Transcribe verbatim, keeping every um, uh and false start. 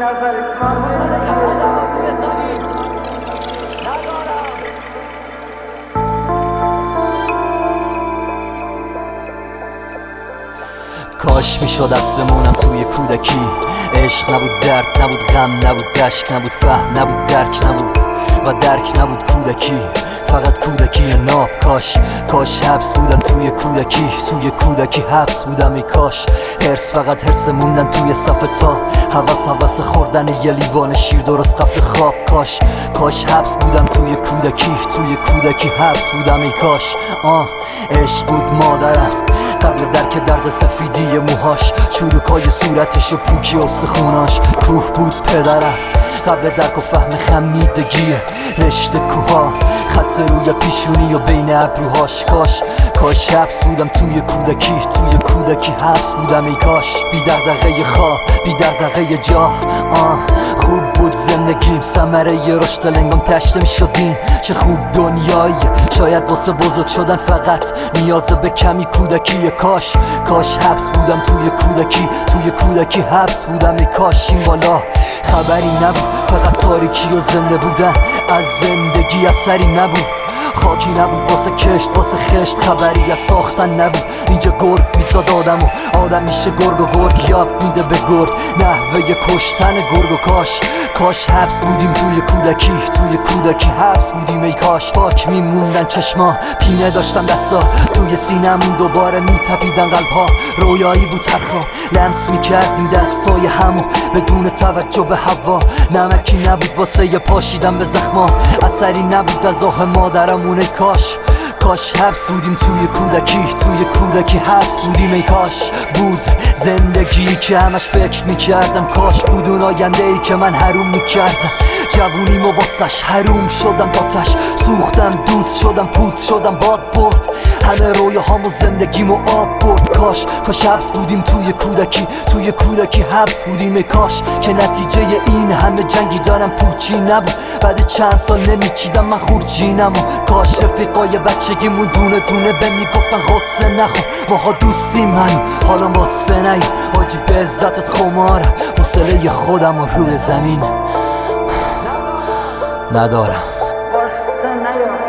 کاش میشد حبس بمونم توی کودکی. عشق نبود، درد نبود، غم نبود، رشک نبود، فهم نبود، درک نبود و درک نبود. کودکی فقط کودکی ناب. کاش کاش حبس بودم توی کودکی. توی کودکی حبس بودم. ای کاش هرس فقط هرس موندن توی صف تا حوس حوس خوردن یه لیوان شیر درست قفل خواب. کاش کاش حبس بودم توی کودکی. توی کودکی حبس بودم. ای کاش آه عشق بود مادرم قبل درک درد سفیدی موهاش، چروکای صورتش و پوکی استخوناش. کوه بود پدرم قبل درک و فهم خمیدگی رشته کوها، خط روی پیشونی و بین ابروهاش. کاش کاش حبس بودم توی کودکی. توی کودکی حبس بودم. ای کاش بی دغدغه خواب، بی دغدغه جا. آه خوب بود زندگیم، ثمره ی رشد لنگام تشته میشدیم. چه خوب دنیایی، شاید واسه بزرگ شدن فقط نیاز به کمی کودکی. کاش کاش حبس بودم توی کودکی. توی کودکی حبس بودم. ای کاش این بالا خبری نبود، فقط تاریکی و زنده بودن. از زندگی اثری نبود، خاکی نبود واسه کشت واسه خشت، خبری از ساختن نبود. اینجا گرگ میزاد آدم و آدم میشه گرگ و گرگ یاد میده به گرگ نحوه کشتن گرگ. و کاش کاش حبس بودیم توی کودکی. توی کودکی حبس بودیم. ای کاش پاک میموندن چشما، پینه داشتم دستا توی سینمون دوباره میتپیدن قلبها. رویایی بود هرخوا لمس میکردیم دستای همو بدون توجه به هوا. نمکی نبود واسه ی پاشیدن به زخما، اثری نبود از آه مادرمون. ای کاش کاش حبس بودیم توی کودکی. توی کودکی حبس بودیم. ای کاش بود زندگی که همش فکر میکردم. کاش بود اون آینده ای که من حروم میکردم. جوونیم و واسش حروم شدم باتش، سوختم دود شدم پود شدم باد برد همه رویاهامو زندگیمو آب برد. کاش کاش حبس بودیم توی کودکی. توی کودکی حبس بودیم. ای کاش که نتیجه این همه جنگی دارم پوچی نبود. بعد چند سال نمیچیدم من خورجینم. و کاش رفیقای بچگیمون دونه دونه به میگفتن غصه نخور ماها دوستی من حالا واسه نی حاجی به عزتت خمارم. حوصله خودم و روی زمین ندارم.